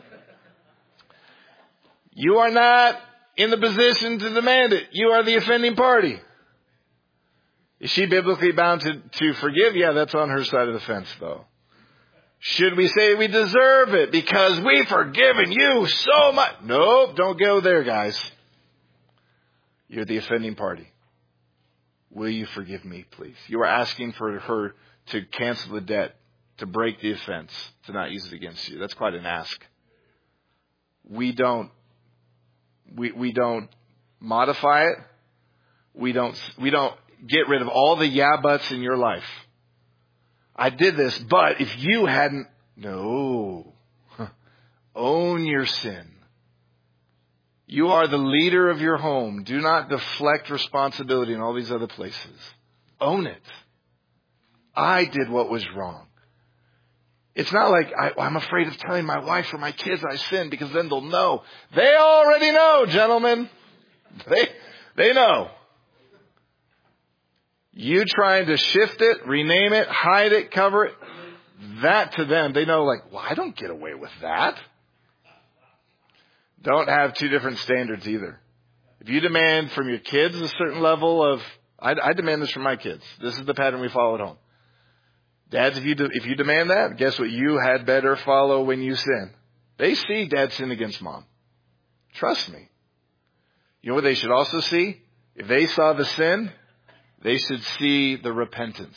You are not in the position to demand it. You are the offending party. Is she biblically bound to, to forgive? Yeah, that's on her side of the fence, though. Should we say we deserve it because we've forgiven you so much? Nope, don't go there, guys. You're the offending party. Will you forgive me, please? You are asking for her to cancel the debt, to break the offense, to not use it against you. That's quite an ask. We don't, we, we don't modify it. We don't, we don't get rid of all the yeah buts in your life. I did this, but if you hadn't, no. Own your sin. You are the leader of your home. Do not deflect responsibility in all these other places. Own it. I did what was wrong. It's not like I, I'm afraid of telling my wife or my kids I sinned because then they'll know. They already know, gentlemen. They, they know. You trying to shift it, rename it, hide it, cover it, that to them, they know like, well, I don't get away with that. Don't have two different standards either. If you demand from your kids a certain level of, I, I demand this from my kids. This is the pattern we follow at home. Dads, if you de- if you demand that, guess what you had better follow when you sin? They see dad sin against mom. Trust me. You know what they should also see? If they saw the sin, they should see the repentance.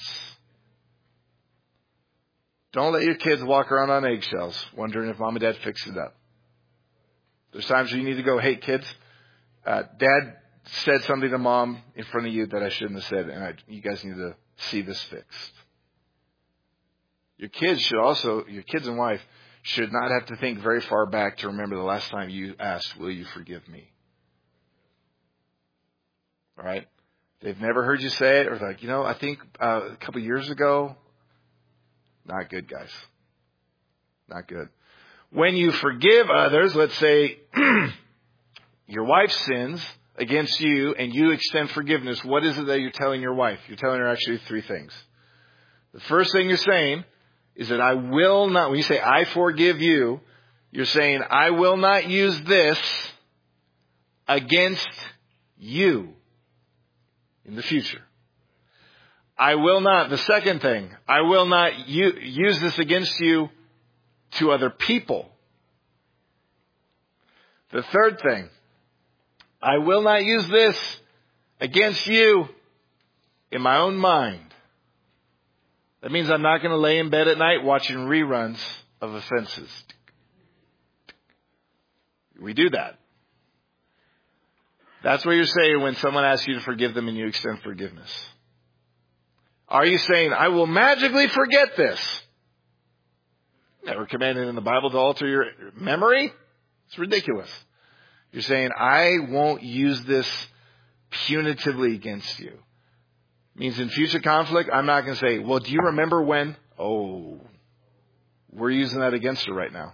Don't let your kids walk around on eggshells wondering if mom and dad fixed it up. There's times where you need to go, hey kids, uh, dad said something to mom in front of you that I shouldn't have said, and I, you guys need to see this fixed. Your kids should also, your kids and wife should not have to think very far back to remember the last time you asked, will you forgive me? All right? They've never heard you say it, or they're like, you know, I think uh, a couple of years ago, not good, guys. Not good. When you forgive others, let's say your wife sins against you and you extend forgiveness, what is it that you're telling your wife? You're telling her actually three things. The first thing you're saying is that I will not, when you say I forgive you, you're saying I will not use this against you in the future. I will not, the second thing, I will not u- use this against you to other people. The third thing, I will not use this against you in my own mind. That means I'm not going to lay in bed at night watching reruns of offenses. We do that. That's what you're saying when someone asks you to forgive them and you extend forgiveness. Are you saying, I will magically forget this? Never commanded in the Bible to alter your memory. It's ridiculous. You're saying, I won't use this punitively against you. Means in future conflict, I'm not going to say, well, do you remember when? Oh, we're using that against her right now.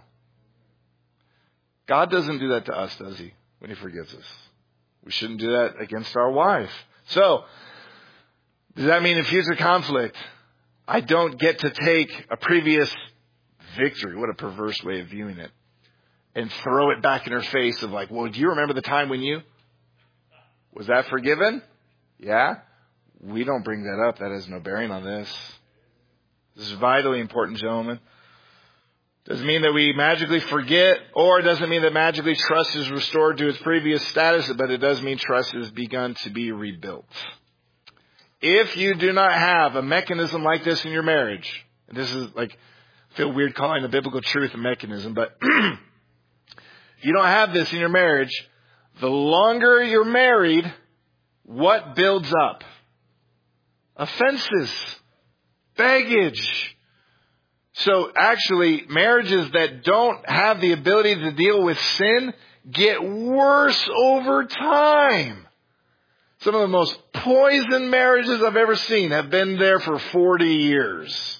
God doesn't do that to us, does he? When he forgives us. We shouldn't do that against our wife. So, does that mean in future conflict, I don't get to take a previous victory, what a perverse way of viewing it, and throw it back in her face of like, well, do you remember the time when you? Was that forgiven? Yeah? We don't bring that up. That has no bearing on this. This is vitally important, gentlemen. Doesn't mean that we magically forget, or it doesn't mean that magically trust is restored to its previous status, but it does mean trust has begun to be rebuilt. If you do not have a mechanism like this in your marriage, and this is like, I feel weird calling the biblical truth a mechanism, but if you don't have this in your marriage, the longer you're married, what builds up? Offenses, baggage. So actually, marriages that don't have the ability to deal with sin get worse over time. Some of the most poisoned marriages I've ever seen have been there for forty years.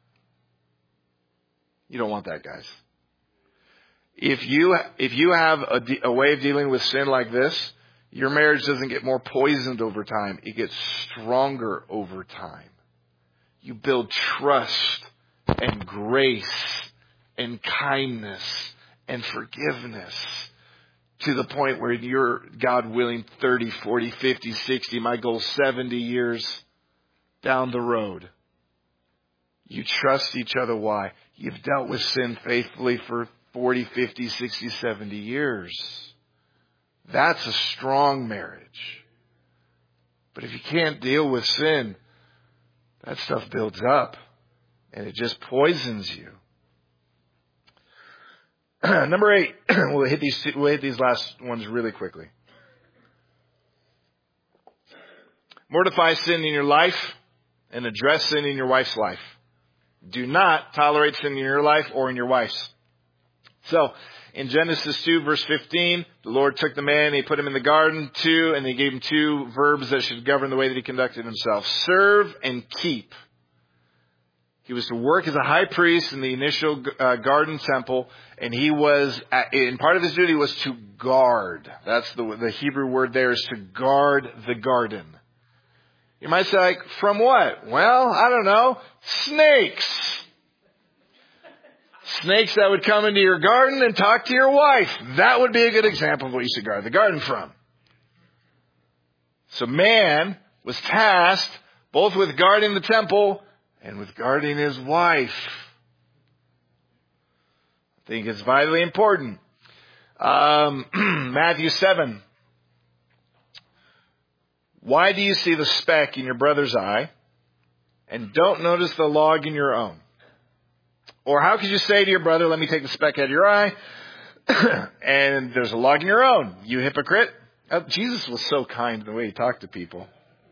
You don't want that, guys. If you, if you have a, de- a way of dealing with sin like this, your marriage doesn't get more poisoned over time. It gets stronger over time. You build trust and grace and kindness and forgiveness to the point where you're, God willing, thirty, forty, fifty, sixty, my goal seventy years down the road. You trust each other. Why? You've dealt with sin faithfully for forty, fifty, sixty, seventy years. That's a strong marriage. But if you can't deal with sin, that stuff builds up and it just poisons you. Number eight, we'll hit these, we'll hit these last ones really quickly. Mortify sin in your life and address sin in your wife's life. Do not tolerate sin in your life or in your wife's. So, in Genesis two, verse fifteen, the Lord took the man, He put him in the garden, two, and He gave him two verbs that should govern the way that he conducted himself. Serve and keep. He was to work as a high priest in the initial uh, garden temple, and he was, and part of his duty was to guard. That's the, the Hebrew word there is to guard the garden. You might say, like, from what? Well, I don't know. Snakes. Snakes that would come into your garden and talk to your wife. That would be a good example of what you should guard the garden from. So man was tasked both with guarding the temple and with guarding his wife. I think it's vitally important. Um, Matthew seven. Why do you see the speck in your brother's eye and don't notice the log in your own? Or how could you say to your brother, let me take the speck out of your eye, and there's a log in your own, you hypocrite? Oh, Jesus was so kind in the way He talked to people.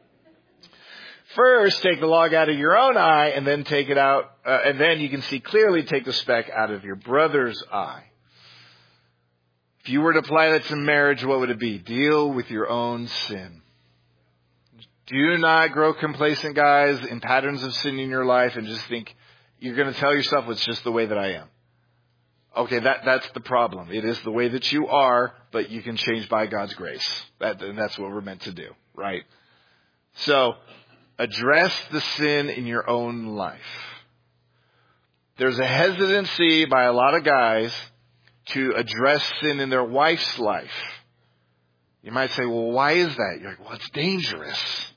First, take the log out of your own eye, and then take it out, uh, and then you can see clearly, take the speck out of your brother's eye. If you were to apply that to marriage, what would it be? Deal with your own sin. Do not grow complacent, guys, in patterns of sin in your life and just think you're going to tell yourself it's just the way that I am. Okay, that, that's the problem. It is the way that you are, but you can change by God's grace. That, and that's what we're meant to do, right? So, address the sin in your own life. There's a hesitancy by a lot of guys to address sin in their wife's life. You might say, well, why is that? You're like, well, it's dangerous.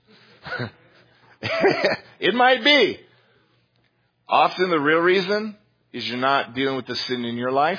It might be. Often the real reason is you're not dealing with the sin in your life,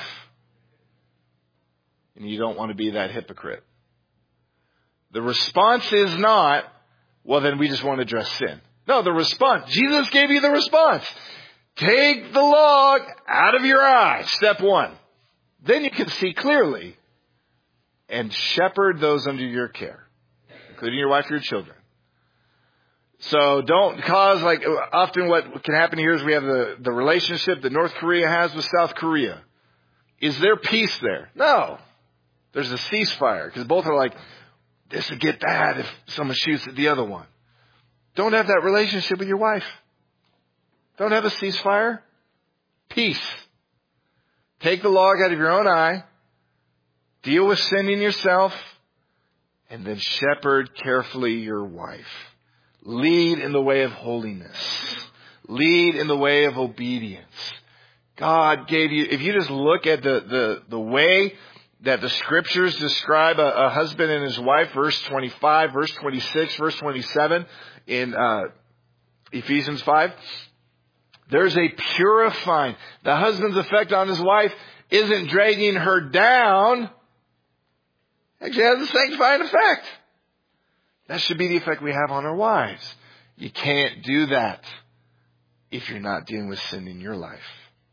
and you don't want to be that hypocrite. The response is not, well, then we just want to address sin. No, the response, Jesus gave you the response. Take the log out of your eye, step one. Then you can see clearly and shepherd those under your care, including your wife or your children. So don't cause, like, often what can happen here is we have the, the relationship that North Korea has with South Korea. Is there peace there? No. There's a ceasefire because both are like, this would get bad if someone shoots at the other one. Don't have that relationship with your wife. Don't have a ceasefire. Peace. Take the log out of your own eye. Deal with sin in yourself. And then shepherd carefully your wife. Lead in the way of holiness. Lead in the way of obedience. God gave you, if you just look at the, the, the way that the scriptures describe a, a husband and his wife, verse twenty-five, verse twenty-six, verse twenty-seven in uh, Ephesians five, there's a purifying. The husband's effect on his wife isn't dragging her down. Actually, it has a sanctifying effect. That should be the effect we have on our wives. You can't do that if you're not dealing with sin in your life.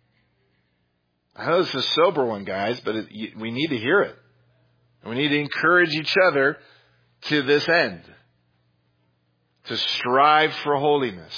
I know this is a sober one, guys, but it, you, we need to hear it. And we need to encourage each other to this end. To strive for holiness.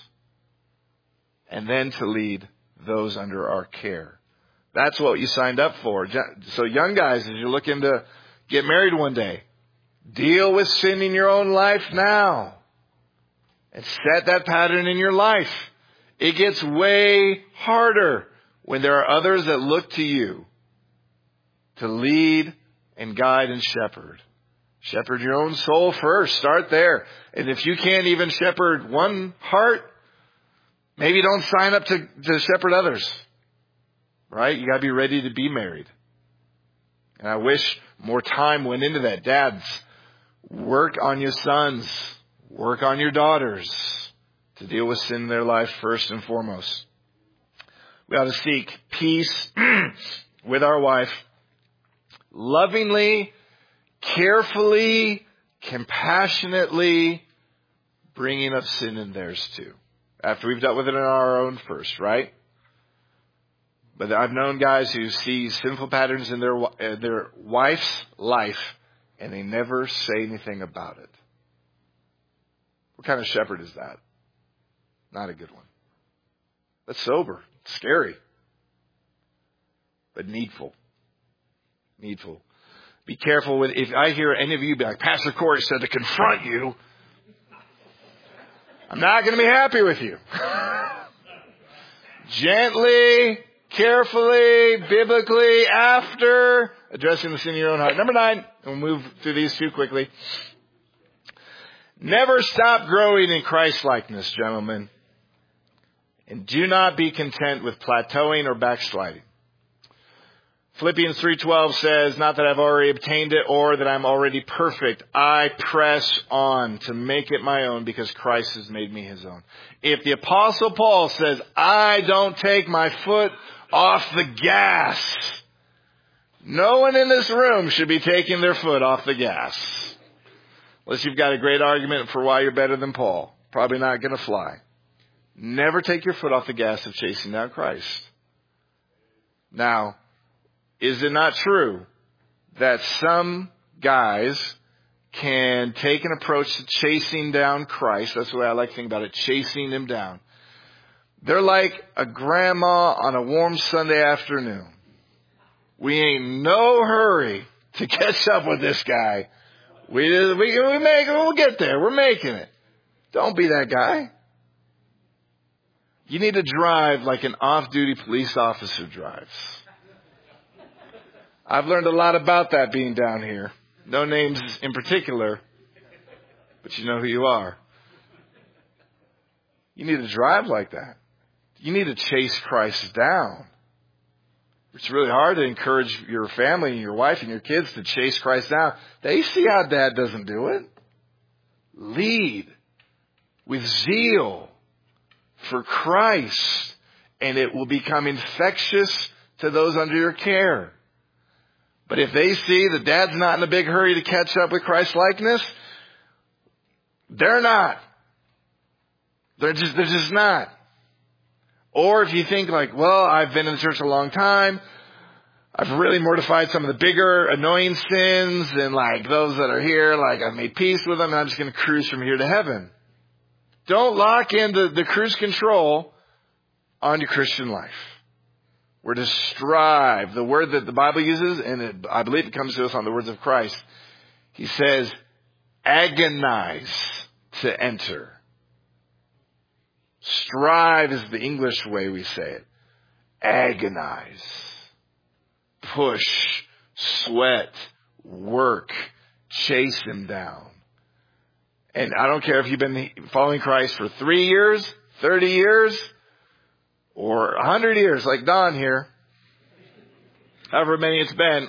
And then to lead those under our care. That's what you signed up for. So young guys, as you're looking to get married one day, deal with sin in your own life now. And set that pattern in your life. It gets way harder when there are others that look to you to lead and guide and shepherd. Shepherd your own soul first. Start there. And if you can't even shepherd one heart, maybe don't sign up to, to shepherd others. Right? You got to be ready to be married. And I wish more time went into that. Dads, work on your sons. Work on your daughters to deal with sin in their life first and foremost. We ought to seek peace with our wife, lovingly, carefully, compassionately bringing up sin in theirs too. After we've dealt with it in our own first, right? But I've known guys who see sinful patterns in their uh, their wife's life and they never say anything about it. What kind of shepherd is that? Not a good one. That's sober. It's scary. But needful. Needful. Be careful with, if I hear any of you be like, Pastor Corey said to confront you, I'm not going to be happy with you. Gently, carefully, biblically, after addressing the sin in your own heart. Number nine, and we'll move through these two quickly. Never stop growing in Christ-likeness, gentlemen. And do not be content with plateauing or backsliding. Philippians three twelve says, not that I've already obtained it or that I'm already perfect. I press on to make it my own because Christ has made me his own. If the Apostle Paul says, I don't take my foot off the gas, no one in this room should be taking their foot off the gas. Unless you've got a great argument for why you're better than Paul. Probably not going to fly. Never take your foot off the gas of chasing down Christ. Now, is it not true that some guys can take an approach to chasing down Christ? That's the way I like to think about it, chasing him down. They're like a grandma on a warm Sunday afternoon. We ain't no hurry to catch up with this guy. We, we, we make it, we'll get there. We're making it. Don't be that guy. You need to drive like an off-duty police officer drives. I've learned a lot about that being down here. No names in particular, but you know who you are. You need to drive like that. You need to chase Christ down. It's really hard to encourage your family and your wife and your kids to chase Christ down. They see how dad doesn't do it. Lead with zeal for Christ, and it will become infectious to those under your care. But if they see that dad's not in a big hurry to catch up with Christ-likeness, they're not. They're just, they're just not. Or if you think like, well, I've been in the church a long time, I've really mortified some of the bigger annoying sins, and like those that are here, like I've made peace with them, and I'm just going to cruise from here to heaven. Don't lock into the cruise control on your Christian life. We're to strive. The word that the Bible uses, and it, I believe it comes to us on the words of Christ. He says, agonize to enter. Strive is the English way we say it. Agonize. Push. Sweat. Work. Chase him down. And I don't care if you've been following Christ for three years, thirty years, or a hundred years like Don here. However many it's been.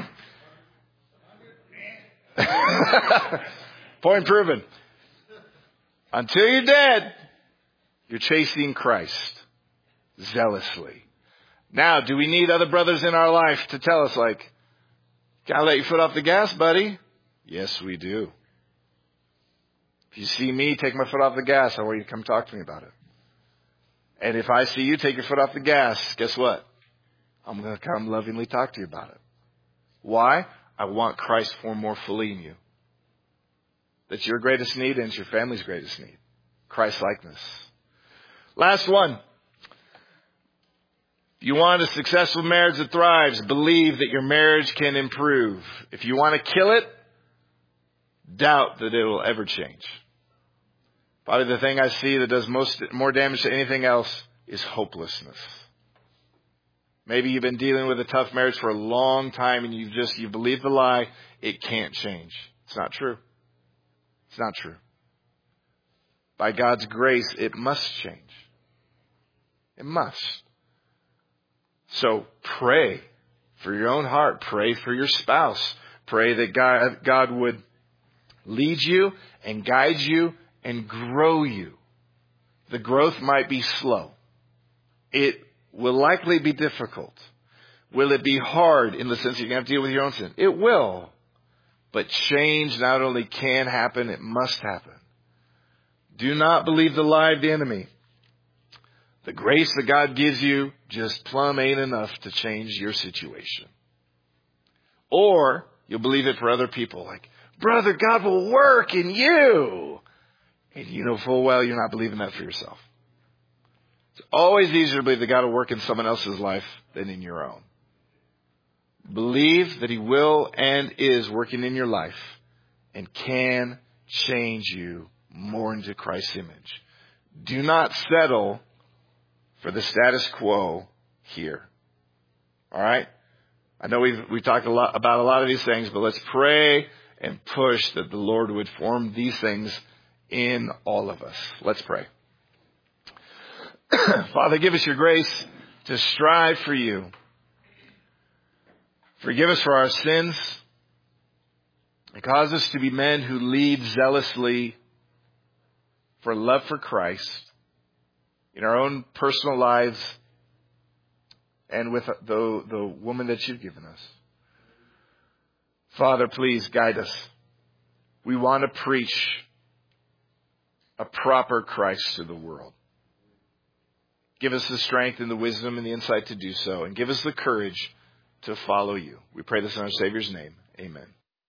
Point proven. Until you're dead, you're chasing Christ zealously. Now, do we need other brothers in our life to tell us, like, gotta let your foot off the gas, buddy? Yes, we do. If you see me take my foot off the gas, I want you to come talk to me about it. And if I see you take your foot off the gas, guess what? I'm going to come lovingly talk to you about it. Why? I want Christ formed more fully in you. That's your greatest need, and it's your family's greatest need. Christ-likeness. Last one. If you want a successful marriage that thrives, believe that your marriage can improve. If you want to kill it, doubt that it will ever change. Probably the thing I see that does most more damage to anything else is hopelessness. Maybe you've been dealing with a tough marriage for a long time and you've just, you believe the lie, it can't change. It's not true. It's not true. By God's grace, it must change. It must. So pray for your own heart. Pray for your spouse. Pray that God, God would lead you and guide you and grow you. The growth might be slow. It will likely be difficult. Will it be hard in the sense that you're going to have to deal with your own sin? It will. But change not only can happen, it must happen. Do not believe the lie of the enemy. The grace that God gives you just plumb ain't enough to change your situation. Or you'll believe it for other people. Like, brother, God will work in you. And you know full well you're not believing that for yourself. It's always easier to believe that God will work in someone else's life than in your own. Believe that He will and is working in your life and can change you more into Christ's image. Do not settle for the status quo here. All right? I know we've, we've talked a lot about a lot of these things, but let's pray and push that the Lord would form these things in all of us. Let's pray. Father, give us your grace to strive for you. Forgive us for our sins. And cause us to be men who lead zealously for love for Christ in our own personal lives and with the, the woman that you've given us. Father, please guide us. We want to preach a proper Christ to the world. Give us the strength and the wisdom and the insight to do so, and give us the courage to follow you. We pray this in our Savior's name. Amen.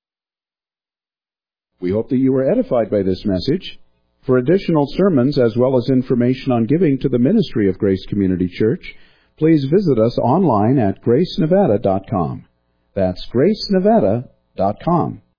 We hope that you were edified by this message. For additional sermons as well as information on giving to the ministry of Grace Community Church, please visit us online at grace nevada dot com. That's grace nevada dot com.